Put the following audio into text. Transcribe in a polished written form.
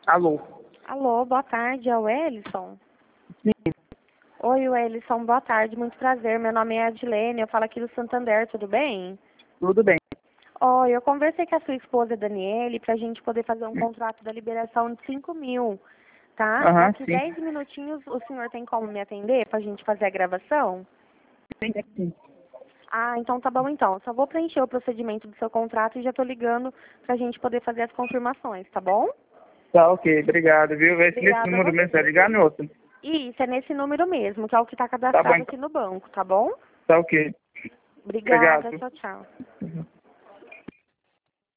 Alô? Alô, boa tarde, é o Ellison? Sim, Oi, Ellison, boa tarde, muito prazer. Meu nome é Adilene, eu falo aqui do Santander, tudo bem? tudo bem. Oi, eu conversei com a sua esposa, Daniele, pra gente poder fazer um contrato da liberação de 5.000, tá? Aham, Daqui sim. 10 minutinhos o senhor tem como me atender pra gente fazer a gravação? Sim. Ah, então tá bom então. Só vou preencher o procedimento do seu contrato e já tô ligando pra gente poder fazer as confirmações, tá bom? Tá, ok, obrigado, viu? Esse nesse Obrigada a número mesmo, vai você. ligar no outro. Isso, é nesse número mesmo, que é o que tá Tá bom, cadastrado então. aqui no banco, tá bom? Tá ok. Obrigada, Obrigado. tchau, tchau. Uhum.